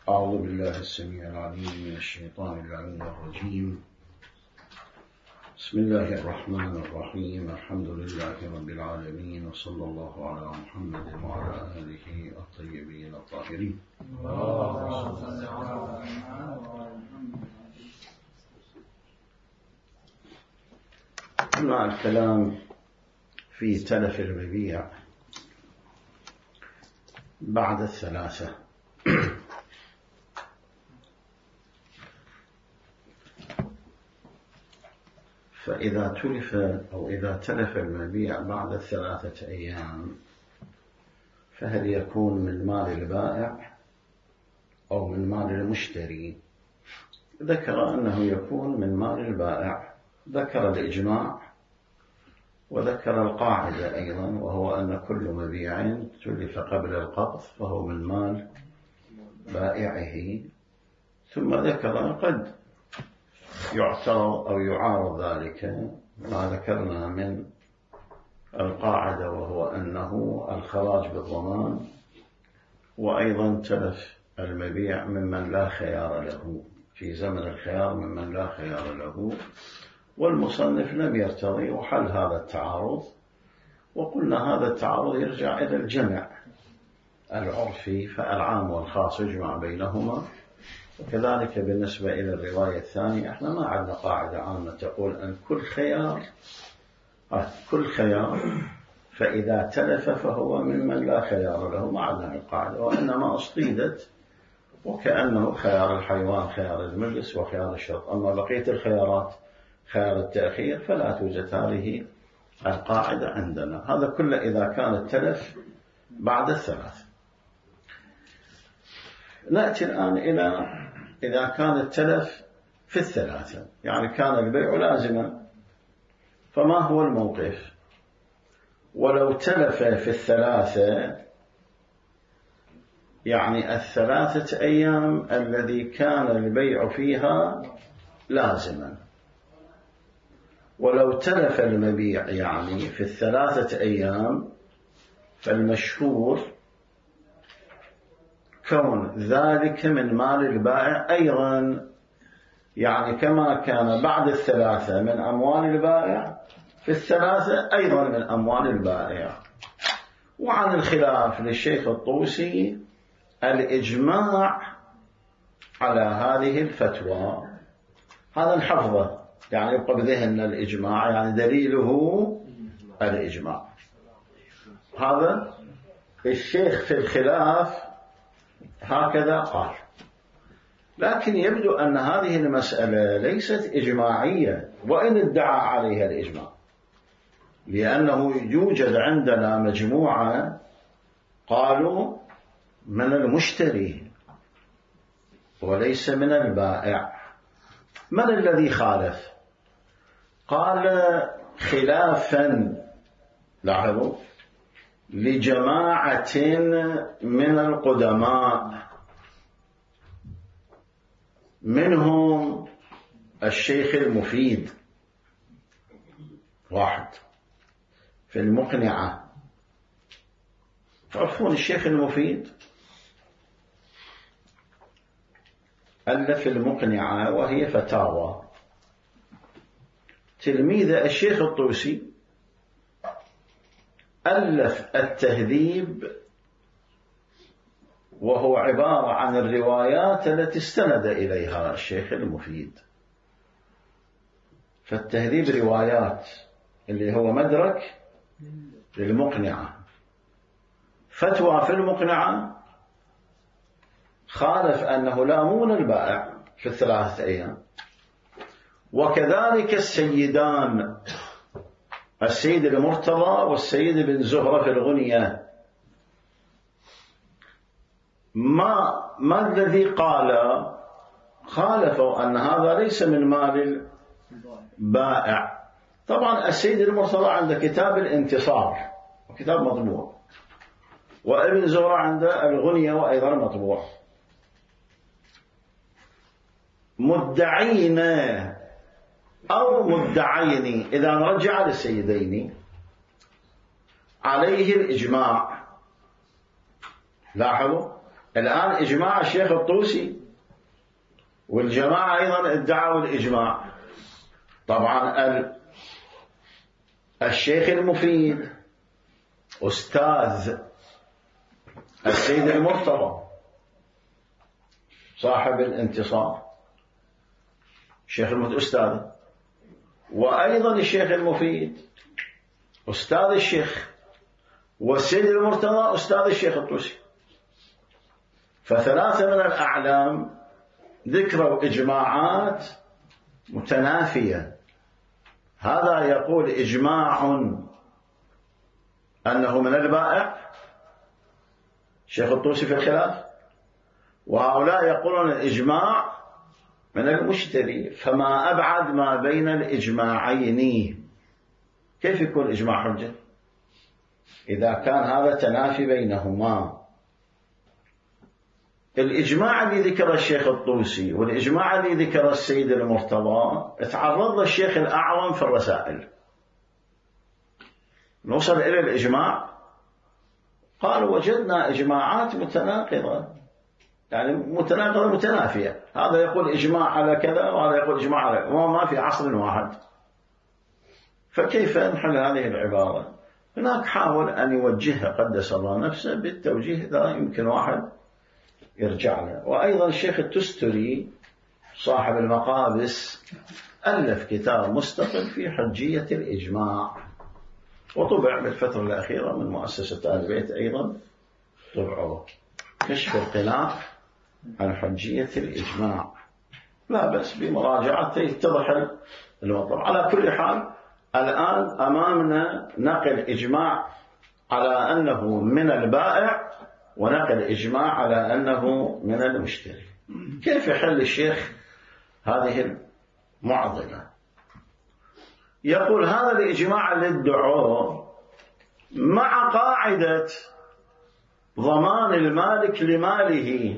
أعوذ بالله السميع العليم من الشيطان اللعين الرجيم. بسم الله الرحمن الرحيم. الحمد لله رب العالمين، وصلى الله على محمد وعلى آله الطيبين الطاهرين. مع الكلام في تلف المبيع بعد الثلاثة. فإذا تلف أو إذا تلف المبيع بعد 3 أيام فهل يكون من مال البائع أو من مال المشتري؟ ذكر أنه يكون من مال البائع، ذكر الإجماع وذكر القاعدة أيضا، وهو أن كل مبيع تلف قبل القبض فهو من مال بائعه. ثم ذكر قد يعترض أو يعارض ذلك ما ذكرنا من القاعدة، وهو أنه الخراج بالضمان، وأيضا تلف المبيع ممن لا خيار له في زمن الخيار، ممن لا خيار له. والمصنف لم يرتضي وحل هذا التعارض، وقلنا هذا التعارض يرجع إلى الجمع العرفي، فالعام والخاص يجمع بينهما. وكذلك بالنسبة إلى الرواية الثانية احنا ما عندنا قاعدة عامة تقول أن كل خيار فإذا تلف فهو ممن لا خيار له، ما عندنا القاعدة، وإنما أصطيدت وكأنه خيار الحيوان خيار المجلس وخيار الشرط. أما بقية الخيارات خيار التأخير فلا توجد هذه القاعدة عندنا. هذا كله إذا كان التلف بعد 3. نأتي الآن إلى إذا كان التلف في 3، يعني كان البيع لازما، فما هو الموقف؟ ولو تلف في 3 يعني 3 أيام الذي كان البيع فيها لازما. ولو تلف المبيع يعني في 3 أيام فالمشهور كون ذلك من مال البائع أيضا، يعني كما كان بعد 3 من أموال البائع في 3 أيضا من أموال البائع. وعن الخلاف للشيخ الطوسي الإجماع على هذه الفتوى، هذا الحفظة يعني يبقى بذهننا الإجماع، يعني دليله الإجماع. هذا الشيخ في الخلاف هكذا قال، لكن يبدو أن هذه المسألة ليست إجماعية وإن ادعى عليها الإجماع، لأنه يوجد عندنا مجموعة قالوا من المشتري وليس من البائع. من الذي خالف؟ قال خلافا، لاحظوا، لجماعة من القدماء، منهم الشيخ المفيد واحد في المقنعة. تعرفون الشيخ المفيد ألف المقنعة وهي فتاوى، تلميذ الشيخ الطوسي ألف التهذيب، وهو عبارة عن الروايات التي استند إليها الشيخ المفيد. فالتهذيب روايات اللي هو مدرك للمقنعة. فتوى في المقنعة خالف أنه لا مون البائع في 3 أيام. وكذلك السيدان، السيد المرتضى والسيد بن زهرة في الغنية، ما الذي قال؟ خالفوا أن هذا ليس من مال البائع. طبعا السيد المرتضى عنده كتاب الانتصار وكتاب مطبوع، وابن زهرة عنده الغنية وأيضا مطبوع. مدعين أو مدعين إذا رجع للسيدين عليه الإجماع. لاحظوا الآن إجماع الشيخ الطوسي والجماعة أيضا ادعوا الإجماع. طبعا الشيخ المفيد أستاذ السيد المرتضى صاحب الانتصار، الشيخ المفيد أستاذ، وأيضا الشيخ المفيد أستاذ الشيخ، والسيد المرتضى أستاذ الشيخ الطوسي. فثلاثة من الأعلام ذكروا إجماعات متنافية. هذا يقول إجماع أنه من البائع الشيخ الطوسي في الخلاف، وهؤلاء يقولون الإجماع من المشتري. فما أبعد ما بين الإجماعين، كيف يكون إجماع حجة إذا كان هذا تنافي بينهما؟ الإجماع اللي ذكر الشيخ الطوسي والإجماع اللي ذكر السيد المرتضى تعرض للشيخ الأعظم في الرسائل. نوصل إلى الإجماع، قالوا وجدنا إجماعات متناقضة، يعني متناقضة متنافية، هذا يقول إجماع على كذا وهذا يقول إجماع على، وما في عصر واحد. فكيف نحل هذه العبارة؟ هناك حاول أن يوجهها قدس الله نفسه بالتوجيه، لا يمكن واحد يرجع له. وأيضا الشيخ التستري صاحب المقابس ألف كتاب مستقل في حجية الإجماع، وطبع بالفترة الأخيرة من مؤسسة آل البيت أيضا طبعه كشف القناع عن حجية الإجماع. لا بأس بمراجعته يتضح المطلب. على كل حال الآن أمامنا نقل إجماع على أنه من البائع ونقل إجماع على أنه من المشتري. كيف يحل الشيخ هذه المعضلة؟ يقول هذا الإجماع اللي ادعوه مع قاعدة ضمان المالك لماله.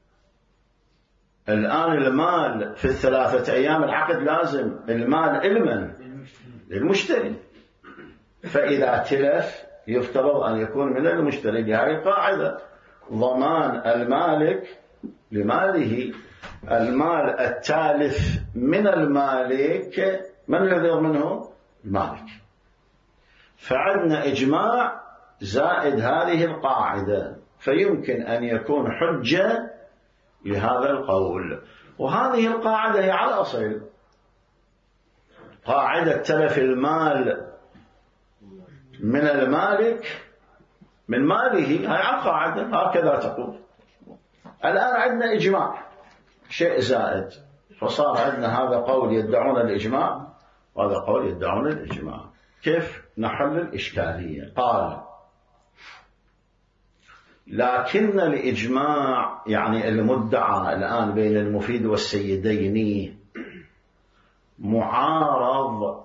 الآن المال في الثلاثة أيام العقد لازم المال لمن؟ للمشتري. فإذا تلف يفترض أن يكون من المشتري بهذه القاعدة، ضمان المالك لماله. المال التالف من المالك، من الذي يضمنه؟ المالك. فعندنا إجماع زائد هذه القاعدة، فيمكن أن يكون حجة لهذا القول. وهذه القاعدة هي على الأصل قاعدة تلف المال من المالك من ماله، هي على القاعدة هكذا تقول. الآن عندنا إجماع شيء زائد، فصار عندنا هذا قول يدعون الإجماع وهذا قول يدعون الإجماع. كيف نحل الإشكالية؟ قال لكن الإجماع يعني المدعى الآن بين المفيد والسيدين معارض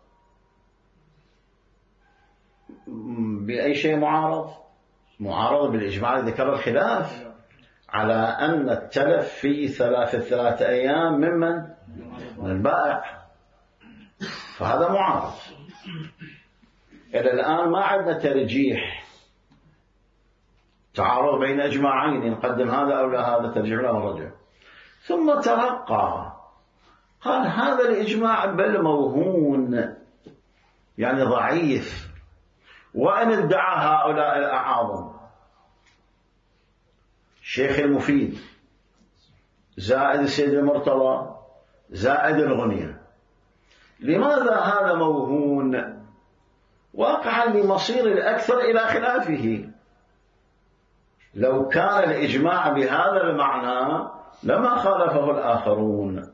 بأي شيء؟ معارض بالإجماع الذي ذكر الخلاف على أن التلف في ثلاثة أيام ممن؟ من البائع. فهذا معارض. إلى الآن ما عندنا ترجيح، تعارض بين إجماعين، نقدم هذا أو لا هذا، ترجع له ورجع. ثم ترقى قال هذا الإجماع بل موهون، يعني ضعيف، وأن ادعى هؤلاء الأعاظم الشيخ المفيد زائد السيد المرتضى زائد الغنية. لماذا هذا موهون؟ واقعا لمصير الأكثر إلى خلافه. لو كان الإجماع بهذا المعنى لما خالفه الآخرون.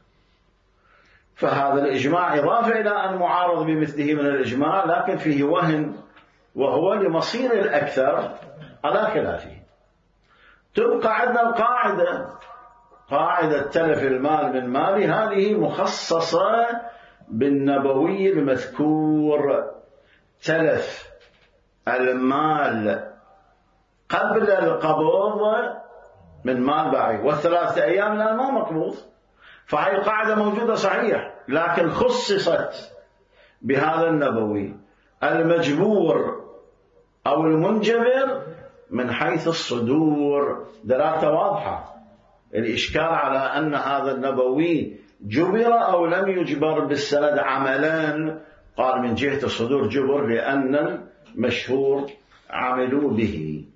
فهذا الإجماع إضافة إلى أن معارض بمثله من الإجماع، لكن فيه وهن، وهو لمصير الأكثر على خلافه. تبقى عندنا القاعدة، قاعدة تلف المال من ماله، هذه مخصصة بالنبوي المذكور. تلف المال قبل القبض من مال باعي، والثلاثة أيام الآن ما مقبوض. فهي القاعدة موجودة صحيح، لكن خصصت بهذا النبوي. المجبور أو المنجبر من حيث الصدور دلالته واضحة. الإشكال على أن هذا النبوي جبر أو لم يجبر بالسند عملا، قال من جهة الصدور جبر لأن المشهور عملوا به.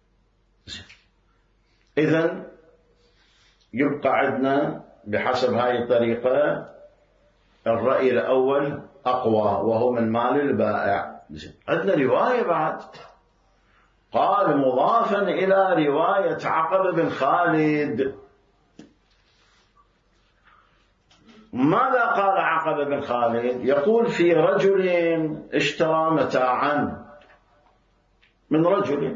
إذن يبقى عندنا بحسب هذه الطريقة الرأي الأول أقوى وهو من مال البائع. عندنا رواية بعد، قال مضافا إلى رواية عقبة بن خالد. ماذا قال عقبة بن خالد؟ يقول في رجل اشترى متاعا من رجل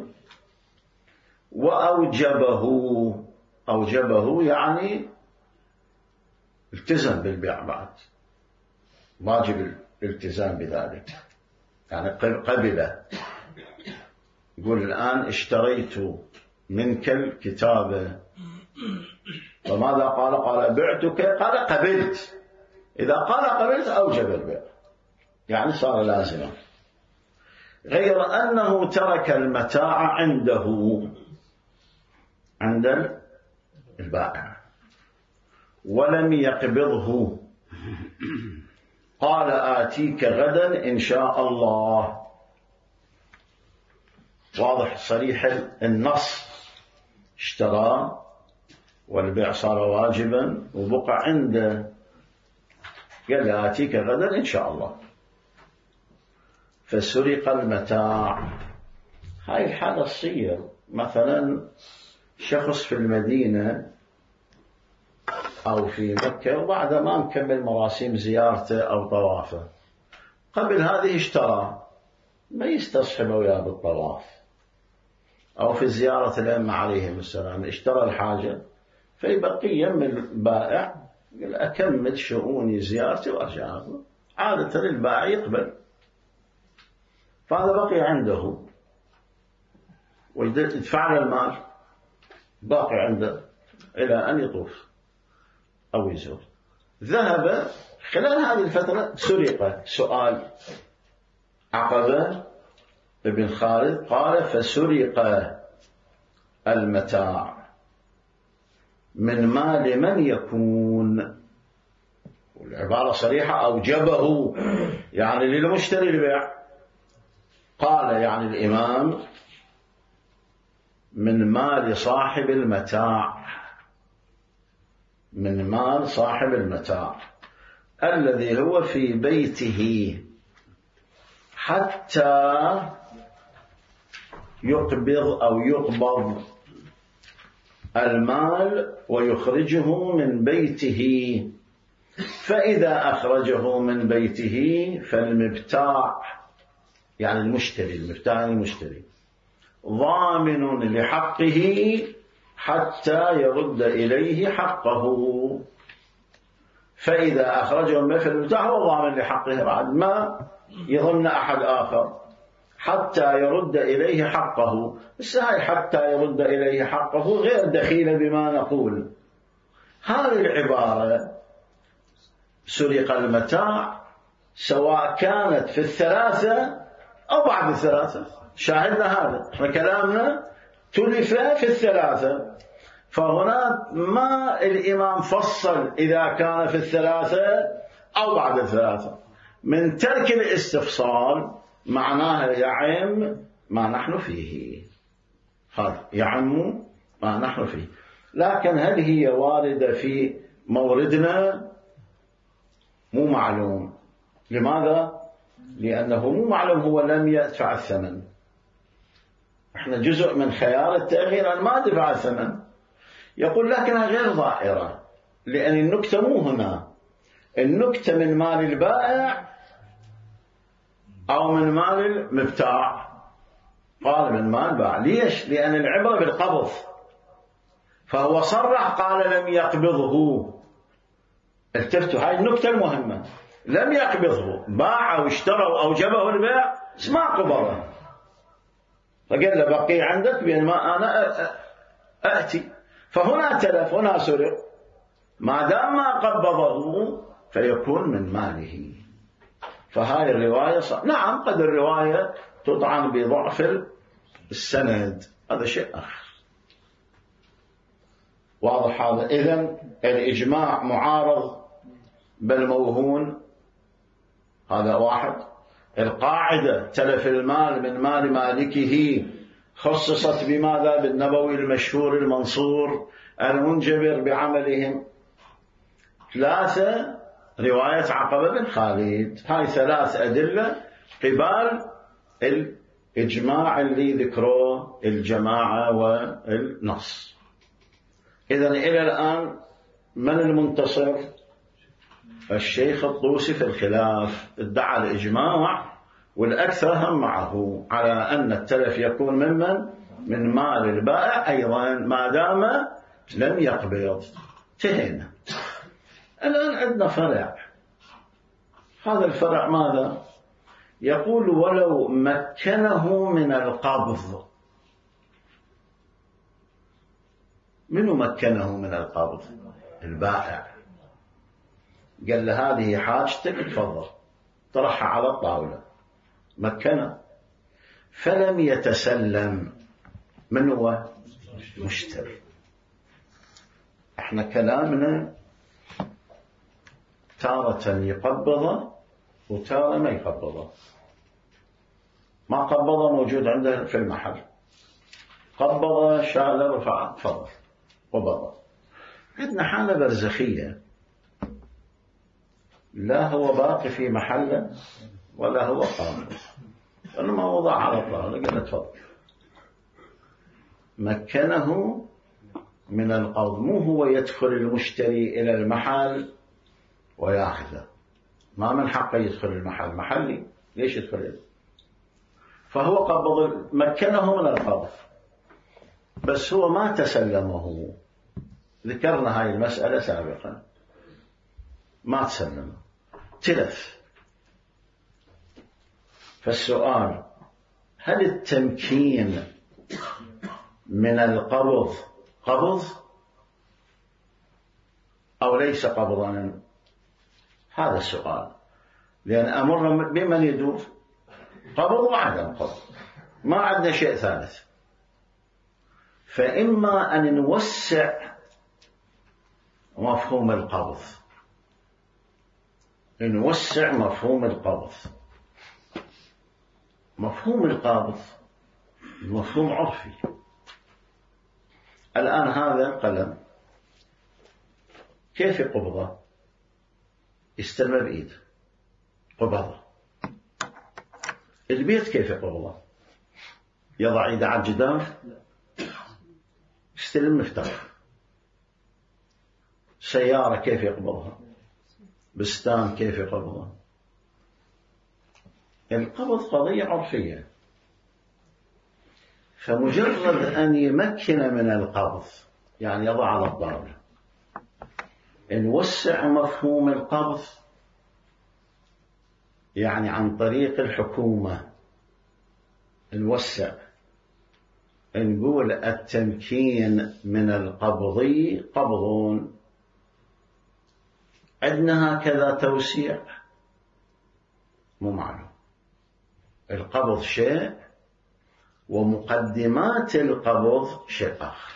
أوجبه يعني التزم بالبيع، بعد واجب الالتزام بذلك، يعني قبله. يقول الآن اشتريت منك الكتابة، فماذا قال؟ قال بعتك، قال قبلت. إذا قال قبلت أوجب البيع، يعني صار لازما، غير أنه ترك المتاع عنده عند البائع ولم يقبضه، قال آتيك غدا إن شاء الله. واضح صريح النص، اشترى والبيع صار واجبا وبقى عنده، قال آتيك غدا إن شاء الله، فسرق المتاع. هاي الحالة تصير مثلا شخص في المدينة أو في مكة وبعد ما مكمل مراسيم زيارته أو طوافه، قبل هذه اشترى، ما يستصحب وياه بالطواف أو في زيارة الأئمة عليهم السلام، اشترى الحاجة، فيبقي يم البائع يقول أكمل شؤوني زيارتي وأرجع. عادة البائع يقبل، فهذا بقي عنده ويدفع له المال باقي عنده إلى أن يطوف أو يزور. ذهب خلال هذه الفترة سرق. سؤال عقبة بن خالد قال فسرق المتاع من مال من يكون، والعبارة صريحة أوجبه يعني للمشتري البيع. قال يعني الإمام من مال صاحب المتاع، من مال صاحب المتاع الذي هو في بيته حتى يقبض أو يقبض المال ويخرجه من بيته. فإذا أخرجه من بيته فالمبتاع يعني المشتري، المبتاع المشتري ضامن لحقه حتى يرد إليه حقه. فإذا أخرجه من المبتاع هو ضامن لحقه بعد ما يظن أحد آخر حتى يرد إليه حقه. بس هاي حتى يرد إليه حقه غير دخيلة بما نقول. هذه العبارة سرق المتاع سواء كانت في الثلاثة أو بعد الثلاثة، شاهدنا هذا، احنا كلامنا تلف في الثلاثة، فهنا ما الإمام فصل إذا كان في الثلاثة أو بعد الثلاثة. من ترك الاستفصال معناها يعم ما نحن فيه، هذا يعم ما نحن فيه. لكن هل هي واردة في موردنا؟ مو معلوم. لماذا؟ لأنه مو معلوم، هو لم يدفع الثمن. احنا جزء من خيار التأخير أن ما دفع الثمن. يقول لكنها غير ظاهرة، لأن النكتة مو هنا، النكتة من مال البائع أو من مال المبتاع. قال من مال البائع. ليش؟ لأن العبرة بالقبض، فهو صرح قال لم يقبضه. التفتوا هاي النكتة المهمة، لم يقبضه، باع واشترى وأوجبه البيع ما قبضه، فقال له بقي عندك بينما أنا أأتي. فهنا تلف، هنا سرق، ما دام ما قبضه فيكون من ماله. فهاي الرواية نعم قد الرواية تطعن بضعف السند، هذا شيء آخر. واضح هذا؟ إذن الإجماع معارض بل موهون، هذا واحد. القاعدة تلف المال من مال مالكه خصصت بماذا؟ بالنبوي المشهور المنصور المنجبر بعملهم. 3 رواية عقبة بن خالد. هاي 3 أدلة قبال الإجماع اللي ذكروه الجماعة والنص. إذن إلى الآن من المنتصر؟ الشيخ الطوسي في الخلاف ادعى الإجماع، والأكثر هم معه على أن التلف يكون من مال البائع أيضا ما دام لم يقبض. انتهينا. الآن عندنا فرع. هذا الفرع ماذا؟ يقول ولو مكنه من القبض. من مكنه من القبض؟ البائع. قال له هذه حاجتك تفضل، طرحها على الطاولة، مكنه. فلم يتسلم. من هو؟ مشتري. احنا كلامنا تارة يقبضه وتارة ما يقبضه. ما قبضه موجود عنده في المحل، قبضه شال رفع تفضل قبضه. عندنا حالة برزخية، لا هو باقي في محله ولا هو قابض، وإنما وضع على الطاولة قال تفضل. مكنه من القبض، مو هو يدخل المشتري إلى المحل ويأخذه، ما من حقه يدخل المحل، محلي ليش يدخل إليه؟ فهو قبض، مكنه من القبض، بس هو ما تسلمه. ذكرنا هاي المسألة سابقا، ما تسلم، تلف. فالسؤال هل التمكين من القبض قبض أو ليس قبضا؟ هذا السؤال، لأن أمر بمن يدور قبض وعدم قبض، ما عندنا شيء ثالث. فإما أن نوسع مفهوم القبض، نوسع مفهوم القبض. مفهوم القبض مفهوم عرفي. الآن هذا القلم كيف يقبضه؟ يستلم بإيده قبضه. البيت كيف يقبضه؟ يضع إيده على الجدار يستلم مفتاح. سيارة كيف يقبضها؟ بستان كيف يقبضها؟ القبض قضية عرفية. فمجرد أن يمكن من القبض يعني يضع على الطاولة، نوسع مفهوم القبض يعني عن طريق الحكومة، نوسع نقول التمكين من القبض قبض. عندنا هكذا توسيع مو معلوم. القبض شيء ومقدمات القبض شيء آخر.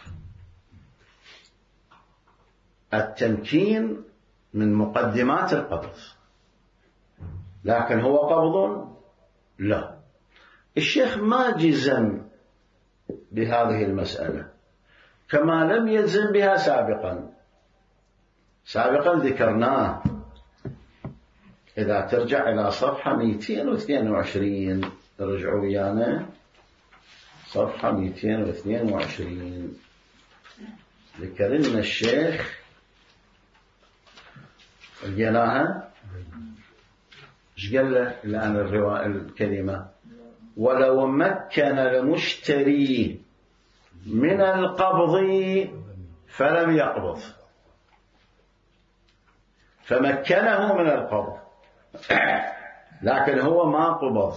التمكين من مقدمات القبض، لكن هو قبض لا. الشيخ ما جزم بهذه المسألة كما لم يجزم بها سابقا ذكرناه. إذا ترجع إلى صفحة 222 رجعوا ويانا، صفحة 222 ذكر لنا الشيخ، لقيناها ايش قال له الآن الكلمة؟ ولو مكن المشتري من القبض فلم يقبض. فمكنه من القبض لكن هو ما قبض.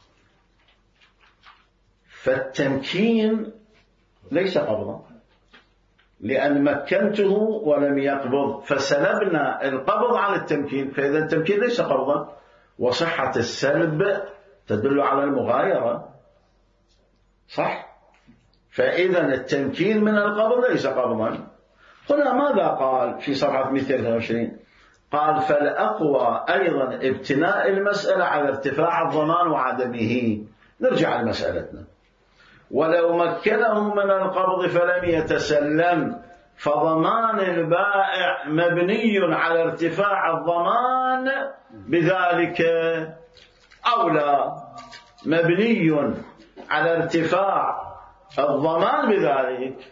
فالتمكين ليس قبضا، لأن مكنته ولم يقبض فسلبنا القبض عن التمكين، فإذا التمكين ليس قبضا. وصحة السلب تدل على المغايرة، صح؟ فإذا التمكين من القبض ليس قبضا. هنا ماذا قال في صفحة 223؟ قال فالأقوى أيضا ابتناء المسألة على ارتفاع الضمان وعدمه. نرجع لمسألتنا. ولو مكنه من القبض فلم يتسلم فضمان البائع مبني على ارتفاع الضمان بذلك أولى، مبني على ارتفاع الضمان بذلك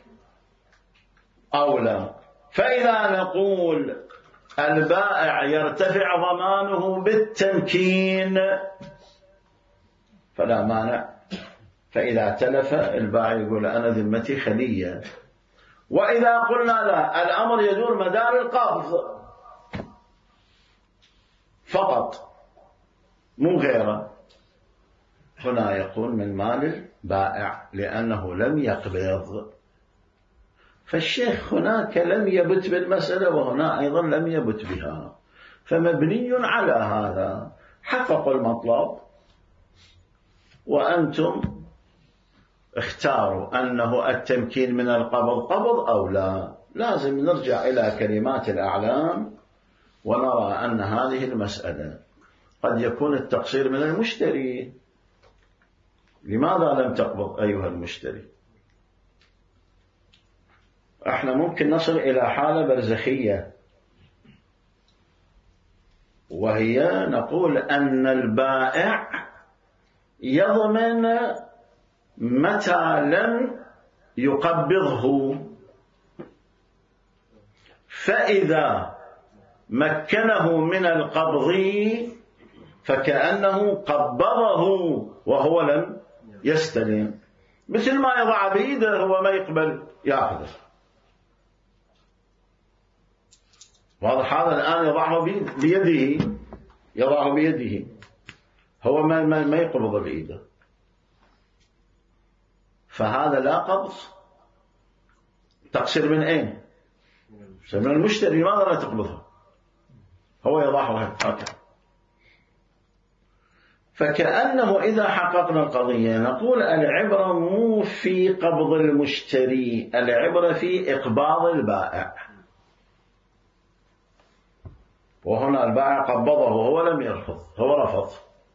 أولى. فإذا نقول البائع يرتفع ضمانه بالتمكين فلا مانع. فإذا تلف البائع يقول أنا ذمتي خلية. وإذا قلنا لا، الأمر يدور مدار القبض فقط مو غيره، هنا يكون من مال البائع لأنه لم يقبض. فالشيخ هناك لم يبت بالمسألة وهنا أيضا لم يبت بها، فمبني على هذا حقق المطلب. وأنتم اختاروا أنه التمكين من القبض قبض أو لا. لازم نرجع إلى كلمات الأعلام ونرى أن هذه المسألة قد يكون التقصير من المشتري. لماذا لم تقبض أيها المشتري؟ احنا ممكن نصل إلى حالة برزخية، وهي نقول أن البائع يضمن متى لم يقبضه، فإذا مكنه من القبض فكأنه قبضه وهو لم يستلم، مثل ما يضع بيده هو ما يقبل يأخذه. واضح؟ هذا الآن يضعه بيده، يضعه بيده، هو ما يقبض بيده، فهذا لا قبض. تقصير من أين؟ من المشتري. لماذا لا تقبضه؟ هو يضعه هكذا. فكأنه إذا حققنا القضية نقول العبرة مو في قبض المشتري، العبرة في إقباض البائع. وهنا البائع قبضه وهو لم يرفض، هو رفض،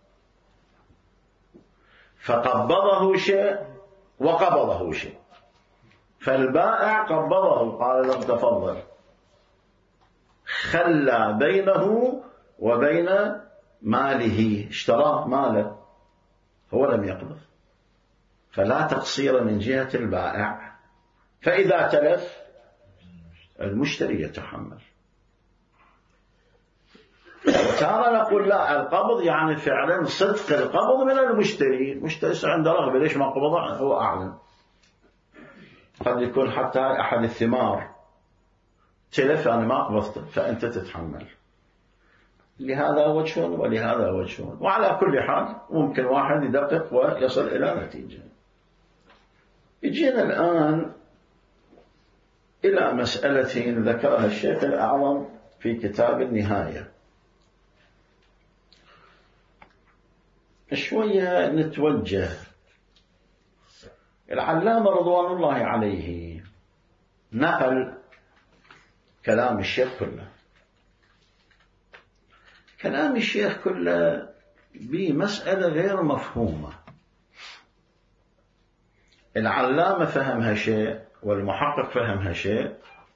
فقبضه شيء وقبضه شيء. فالبائع قبضه قال له تفضل، خلى بينه وبين ماله، اشتراه ماله، هو لم يقبض، فلا تقصير من جهة البائع. فإذا تلف المشتري يتحمل. وتارة نقول لا، القبض يعني فعلا صدق القبض من المشتري. المشتري عنده رغبة، ليش ما قبضه؟ هو أعلم. قد يكون حتى أحد الثمار تلف أنا ما قبضته، فأنت تتحمل. لهذا وجه ولهذا وجه. وعلى كل حال ممكن واحد يدقق ويصل إلى نتيجة. يجينا الآن إلى مسألة ذكرها الشيخ الأعظم في كتاب النهاية. شوية نتوجه. العلامة رضوان الله عليه نقل كلام الشيخ كله. كلام الشيخ كله بمسألة غير مفهومة. العلامة فهمها شيء والمحقق فهمها شيء،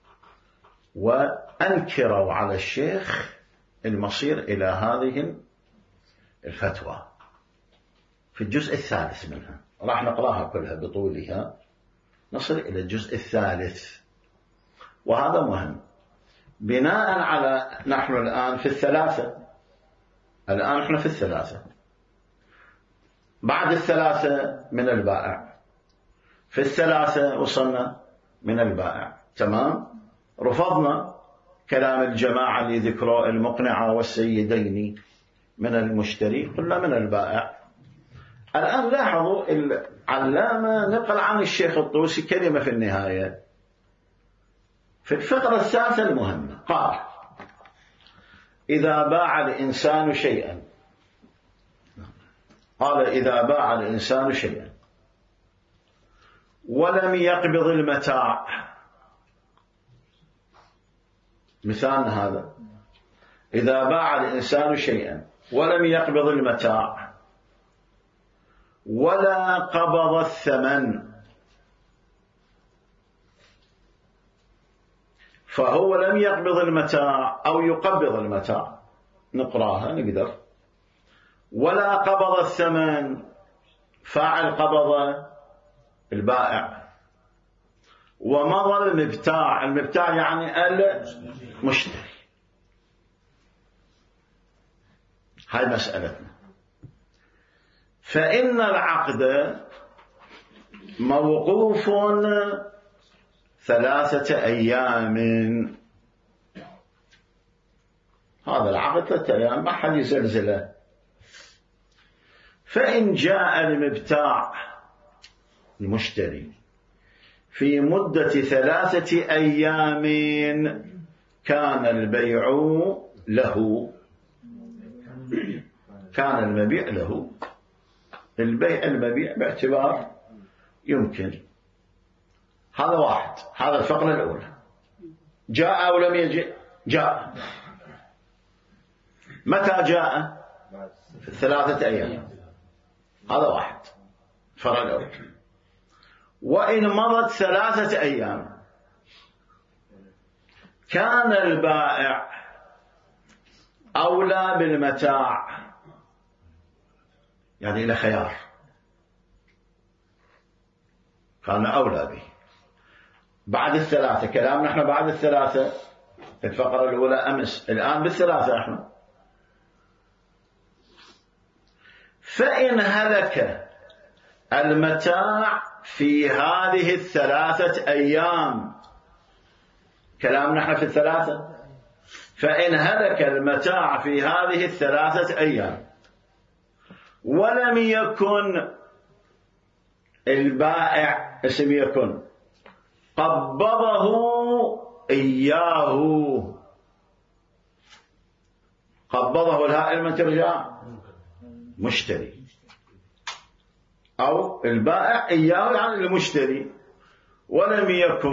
وأنكروا على الشيخ المصير إلى هذه الفتوى في الجزء الثالث منها. راح نقراها كلها بطولها، نصل إلى الجزء الثالث، وهذا مهم. بناء على نحن الآن في الثلاثة، الآن احنا في الثلاثة، بعد الثلاثة من البائع، في الثلاثة وصلنا من البائع، تمام. رفضنا كلام الجماعة اللي ذكروا المقنعة والسيدين من المشتري، قلنا من البائع. الآن لاحظوا العلامة نقل عن الشيخ الطوسي كلمة في النهاية في الفقرة الثالثة المهمة، قال إذا باع الإنسان شيئا، قال إذا باع الإنسان شيئا ولم يقبض المتاع، مثالنا هذا، إذا باع الإنسان شيئا ولم يقبض المتاع ولا قبض الثمن، فهو لم يقبض المتاع أو يقبض المتاع، نقراها نقدر، ولا قبض الثمن، فاعل قبض البائع، ومضى المبتاع، المبتاع يعني المشتري. هاي مسألتنا. فإن العقد موقوف 3 أيام، هذا العقد 3 أيام ما حد يزلزله. فإن جاء المبتاع المشتري في مدة 3 أيام كان البيع له، كان المبيع له، البيع المبيع باعتبار يمكن. هذا واحد، هذا الفقرة الأولى. جاء أو لم يجئ؟ جاء. متى جاء؟ في 3 أيام. هذا واحد، الفقرة الأولى. وإن مضت 3 أيام كان البائع أولى بالمتاع، يعني إلى خيار، كان أولى به بعد 3. كلام نحن بعد 3، الفقرة الأولى أمس، الآن بال3 نحن. فإن هلك المتاع في هذه 3 أيام، كلام نحن في 3، فإن هلك المتاع في هذه 3 أيام ولم يكن البائع اسم يكن قبضه إياه، قبضه الهاء من ترجع مشتري، أو البائع إياه يعني المشتري، ولم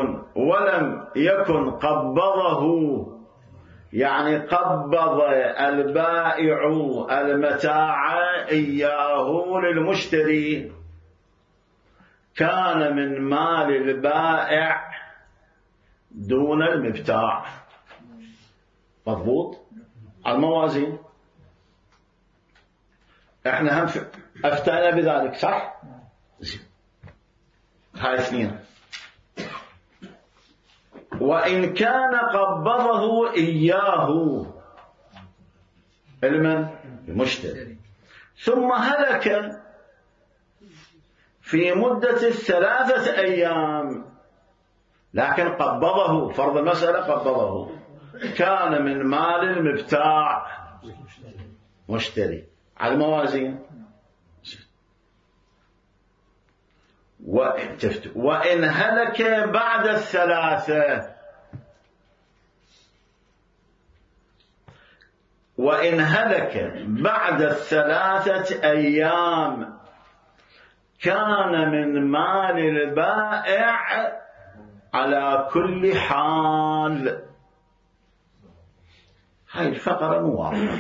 يكن قبضه يعني قبض البائع المتاع إياه للمشتري، كان من مال البائع دون المبتاع. مضبوط على الموازين. احنا هم افتأنا بذلك، صح؟ هاي 2. وإن كان قبضه إياه المشتري ثم هلك في مدة 3 أيام، لكن قبضه، فرض المسألة قبضه، كان من مال المبتاع مشتري على الموازين. وإن هلك بعد 3، وإن هلك بعد 3 أيام كان من مال البائع على كل حال. هاي الفقرة مو واضحة،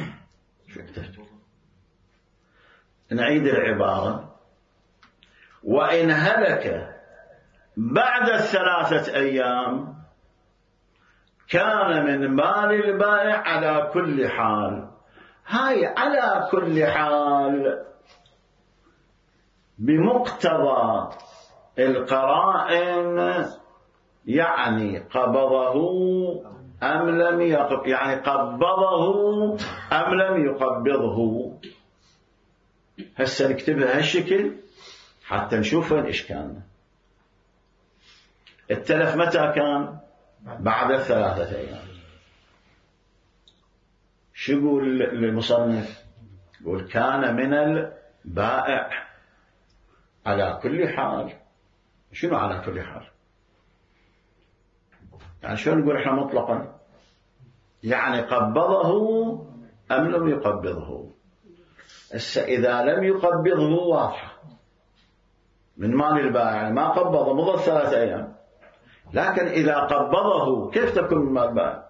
نعيد العبارة. وإن هلك بعد 3 أيام كان من مال البائع على كل حال. هاي على كل حال بمقتضى القرائن، يعني قبضه أم لم يقبضه، يعني قبضه أم لم يقبضه. هسه نكتبها هالشكل حتى نشوف وين إشكالنا. التلف متى كان؟ بعد 3 أيام. شو يقول المصنف؟ يقول كان من البائع على كل حال. شنو على كل حال؟ يعني شو نقول احنا مطلقا؟ يعني قبضه أم لم يقبضه. إذا لم يقبضه واضحة، من مال البائع، ما قبضه مضى 3 أيام، لكن إذا قبضه كيف تكون من مال البائع؟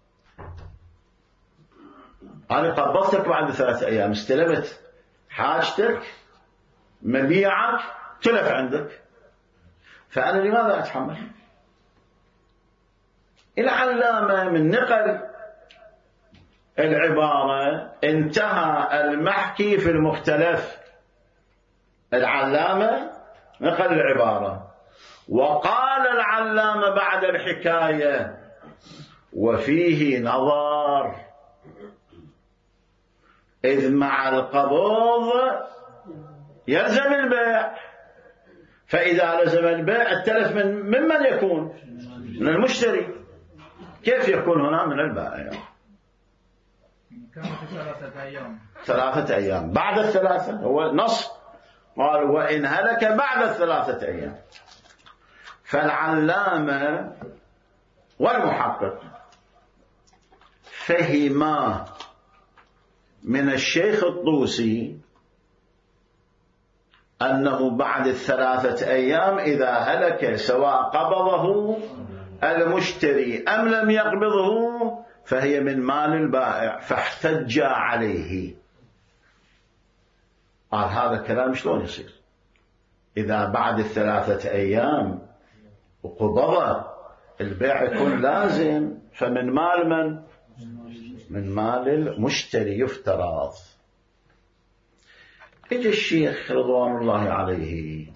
أنا قبضتك بعد 3 أيام، استلمت حاجتك، مبيعك تلف عندك، فأنا لماذا أتحمل؟ العلامة من نقل العبارة انتهى المحكي في المختلف. العلامة نقل العبارة، وقال العلامة بعد الحكاية: وفيه نظر، إذ مع القبض يلزم البيع، فإذا لزم البيع التلف ممن يكون؟ من المشتري. كيف يكون هنا من البائع؟ كانت 3 أيام. 3 أيام بعد 3، هو نص قال: وإن هلك بعد 3 أيام. فالعلامة والمحقق فهما من الشيخ الطوسي أنه بعد 3 أيام إذا هلك، سواء قبضه المشتري أم لم يقبضه، فهي من مال البائع، فاحتج عليه. قال هذا الكلام شلون يصير؟ إذا بعد 3 أيام وقبض البيع يكون لازم، فمن مال من؟ من مال المشتري يفترض. اجى الشيخ رضوان الله عليه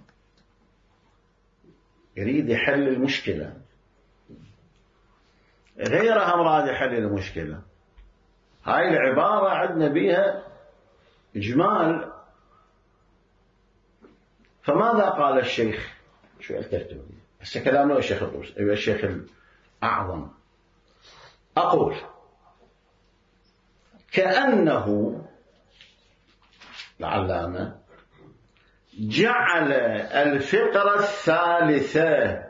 يريد يحل المشكلة، غيرها مراد يحل المشكلة. هاي العبارة عندنا بها إجمال، فماذا قال الشيخ؟ شو الترتيب؟ بس كلامه الشيخ الطوسي، الشيخ الأعظم. أقول: كأنه العلامة جعل الفقرة الثالثة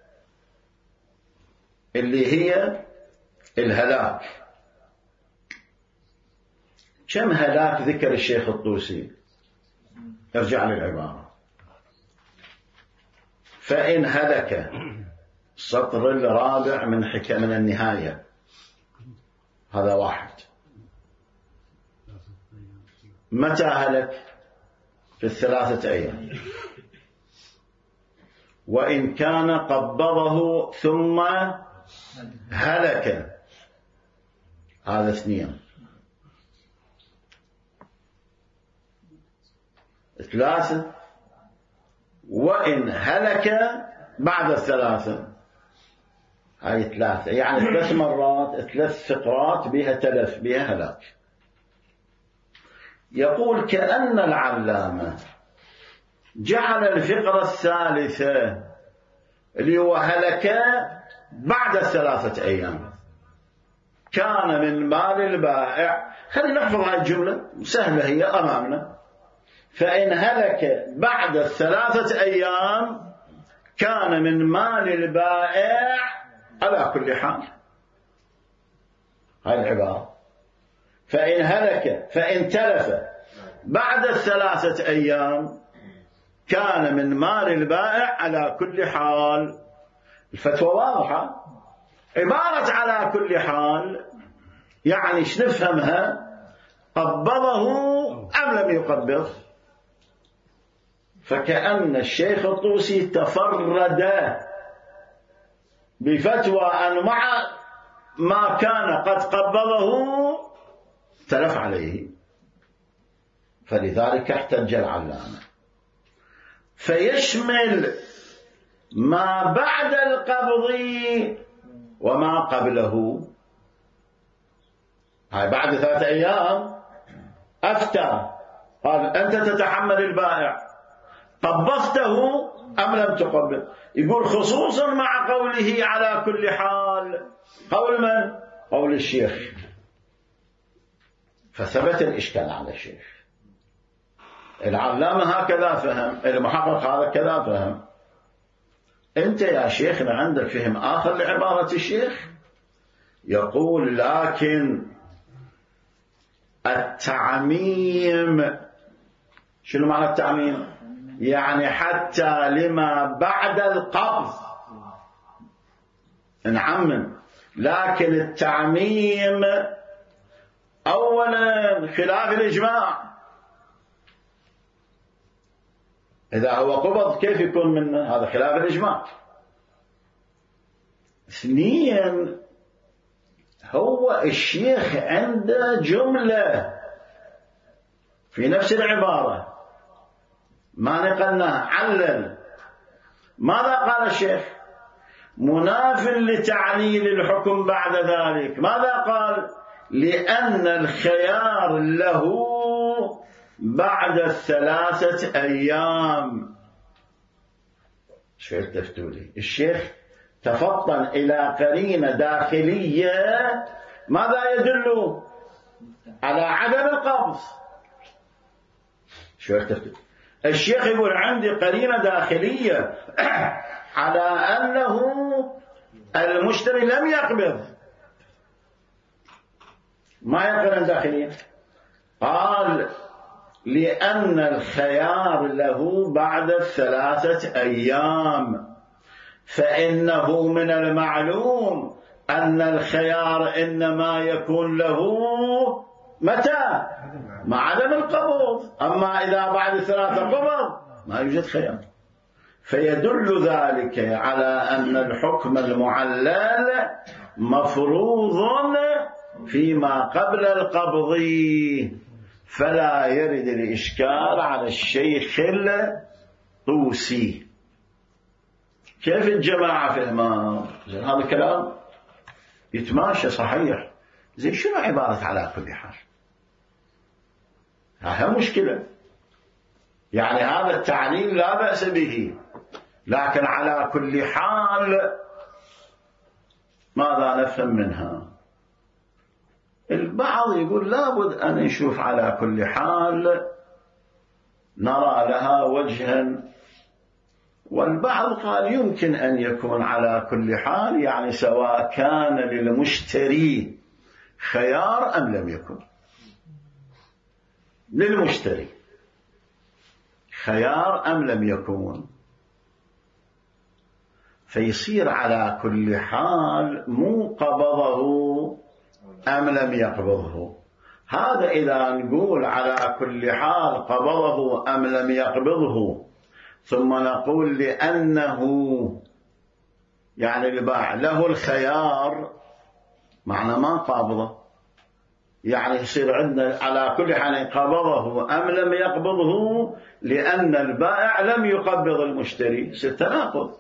اللي هي الهلاك. كم هلاك ذكر الشيخ الطوسي؟ ارجع للعبارة: فإن هلك، السطر الرابع من النهاية، هذا 1. متى هلك؟ في 3 أيام. وإن كان قبضه ثم هلك، هذا 2. 3. وإن هلك بعد 3، هاي 3، يعني 3 مرات، 3 فقرات بها تلف، بها هلاك. يقول: كأن العلامة جعل الفقرة الثالثة اللي هو هلك بعد 3 أيام كان من مال البائع. خلينا نحفظ هذه الجملة سهلة، هي أمامنا. فإن هلك بعد 3 أيام كان من مال البائع على كل حال. هاي العبارة: فإن هلك، فإن تلف بعد 3 أيام كان من مال البائع على كل حال. الفتوى واضحة. عبارة على كل حال يعني ايش نفهمها؟ قبضه أم لم يقبض؟ فكأن الشيخ الطوسي تفرد بفتوى أن مع ما كان قد قبضه تلف عليه، فلذلك احتج العلامة. فيشمل ما بعد القبض وما قبله. هاي بعد 3 أيام أفتى، قال: أنت تتحمل البائع، قبضته أم لم تقبض؟ يقول خصوصا مع قوله على كل حال. قول من؟ قول الشيخ. فثبت الإشكال على الشيخ. العلامة هكذا فهم، المحقق هذا كذا فهم. أنت يا شيخنا عندك فهم آخر لعبارة الشيخ. يقول: لكن التعميم. شنو معنى التعميم؟ يعني حتى لما بعد القبض نعمم، لكن التعميم أولا خلاف الإجماع. إذا هو قبض كيف يكون منه؟ هذا خلاف الإجماع. اثنين، هو الشيخ عنده جملة في نفس العبارة ما نقلناها، علل. ماذا قال الشيخ؟ مناف لتعليل الحكم بعد ذلك. ماذا قال؟ لأن الخيار له بعد 3 أيام. شو التفتوا لي؟ الشيخ تفطن إلى قرينة داخلية. ماذا يدل؟ على عدم القبض. شو التفتوا؟ الشيخ يقول عندي قرينة داخلية على أنه المشتري لم يقبض. ما يقرن داخلية. قال لأن الخيار له بعد 3 أيام، فإنه من المعلوم أن الخيار إنما يكون له متى؟ مع عدم القبض. أما إذا بعد 3 قبض ما يوجد خيار. فيدل ذلك على أن الحكم المعلل مفروض فيما قبل القبض، فلا يرد الإشكال على الشيخ الطوسي. كيف الجماعة فهمها؟ هذا الكلام يتماشى صحيح. زي شنو عبارة على كل حال؟ هذا مشكلة. يعني هذا التعليل لا بأس به، لكن على كل حال ماذا نفهم منها؟ البعض يقول لابد أن نشوف على كل حال نرى لها وجها، والبعض قال يمكن أن يكون على كل حال، يعني سواء كان للمشتري خيار أم لم يكن. للمشتري خيار أم لم يكن، فيصير على كل حال مو قبضه أم لم يقبضه. هذا إذا نقول على كل حال قبضه أم لم يقبضه، ثم نقول لأنه يعني البائع له الخيار، معنى ما قابضه، يعني يصير عندنا على كل حال قبضه أم لم يقبضه، لأن البائع لم يقبض المشتري، يصير تناقض.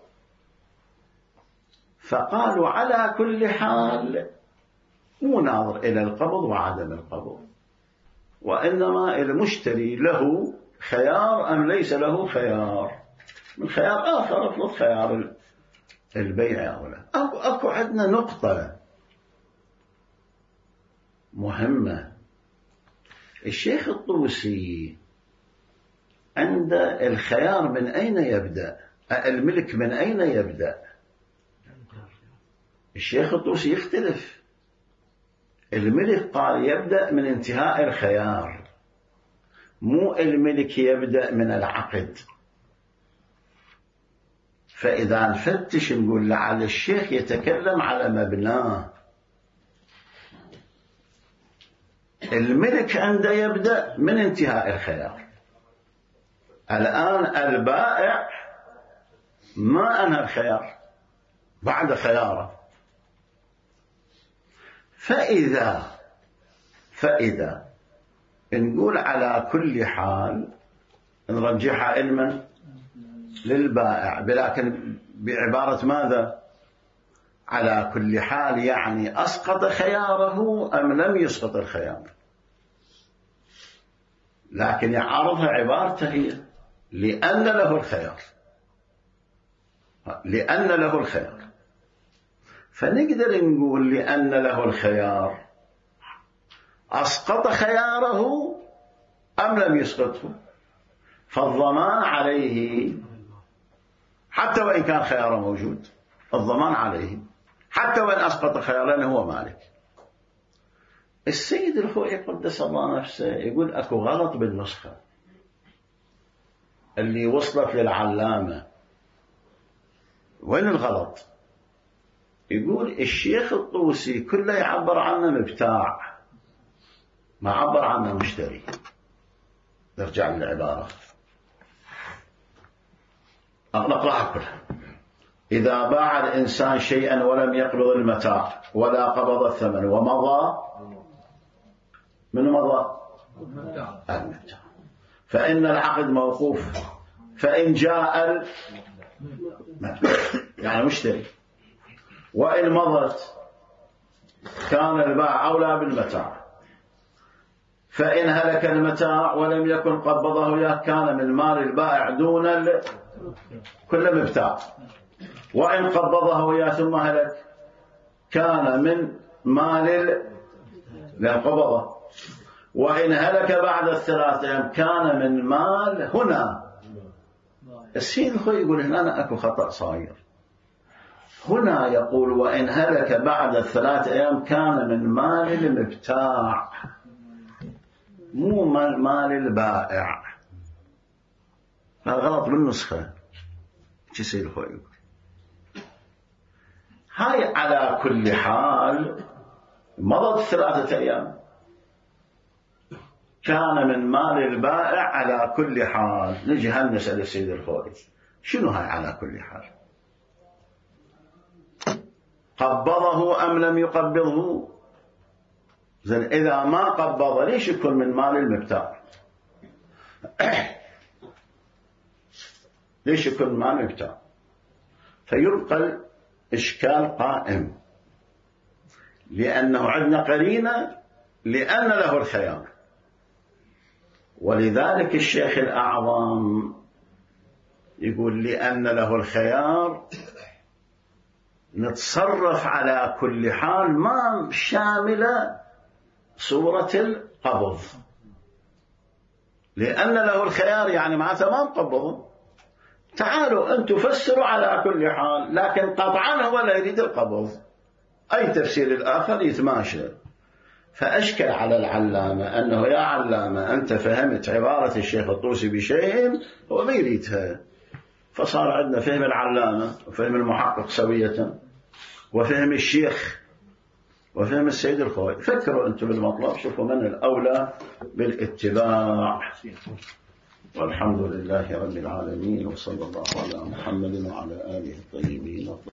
فقالوا على كل حال مو ناظر إلى القبض وعدم القبض، وإنما المشتري له خيار أم ليس له خيار، من خيار آخر افرض خيار البيع أو لا. أكو عندنا نقطة مهمة. الشيخ الطوسي عند الخيار من أين يبدأ؟ الملك من أين يبدأ؟ الشيخ الطوسي يختلف. الملك قال يبدأ من انتهاء الخيار، مو الملك يبدأ من العقد. فإذا نفتش نقول لعل الشيخ يتكلم على مبناه. الملك عنده يبدأ من انتهاء الخيار. الآن البائع ما أنهى الخيار بعد خياره. فإذا نقول على كل حال نرجعها علما للبائع، لكن بعبارة ماذا؟ على كل حال يعني أسقط خياره أم لم يسقط الخيار، لكن يعارضها عبارته هي لأن له الخيار، لأن له الخيار. فنقدر نقول لأن له الخيار أسقط خياره أم لم يسقطه، فالضمان عليه حتى وإن كان خياره موجود، الضمان عليه حتى وإن أسقط خياره لأنه هو مالك. السيد الخوئي قدس الله نفسه يقول أكو غلط بالنسخة. اللي وصلت للعلامة. وين الغلط؟ يقول الشيخ الطوسي كله يعبر عنه مبتاع، ما عبر عنه مشتري. نرجع للعبارة، نقرأها كلها. إذا باع الإنسان شيئا ولم يقبض المتاع ولا قبض الثمن ومضى، من مضى؟ المبتاع. فإن العقد موقوف، فإن جاء يعني مشتري، وإن مضت كان الباع أولى بالمتاع. فإن هلك المتاع ولم يكن قبضه إياه كان من مال البائع دون كل مبتاع، وإن قبضه إياه ثم هلك كان من مال لأن قبضه، وإن هلك بعد 3 أيام كان من مال. هنا السيد الخوي يقول هنا أكو خطأ صاير. هنا يقول وإن هلك بعد 3 أيام كان من مال المبتاع، مو مال البائع. هذا غلط بالنسخة. السيد الخوي يقول هاي على كل حال مضت 3 أيام كان من مال البائع على كل حال. نجي هل نسأل السيد الخوي شنو هاي على كل حال؟ قبضه أم لم يقبضه؟ زين إذا ما قبض ليش يكون من مال المبتاع؟ ليش يكون من مال المبتاع؟ فيبقى الإشكال قائم، لأنه عندنا قرينة لأن له الخيار. ولذلك الشيخ الأعظم يقول لأن له الخيار نتصرف على كل حال ما شاملة صورة القبض. لأن له الخيار يعني معناته ما نقبضه، تعالوا أنتم فسروا على كل حال، لكن قطعا هو لا يريد القبض. أي تفسير الآخر يتماشى. فأشكل على العلامة أنه يا علامة أنت فهمت عبارة الشيخ الطوسي بشيء هو ما يريدها. فصار عندنا فهم العلامة وفهم المحقق سوية، وفهم الشيخ وفهم السيد الخوي. فكروا أنتم بالمطلب، شوفوا من الأولى بالاتباع. والحمد لله رب العالمين، وصلى الله على محمد وعلى آله الطيبين.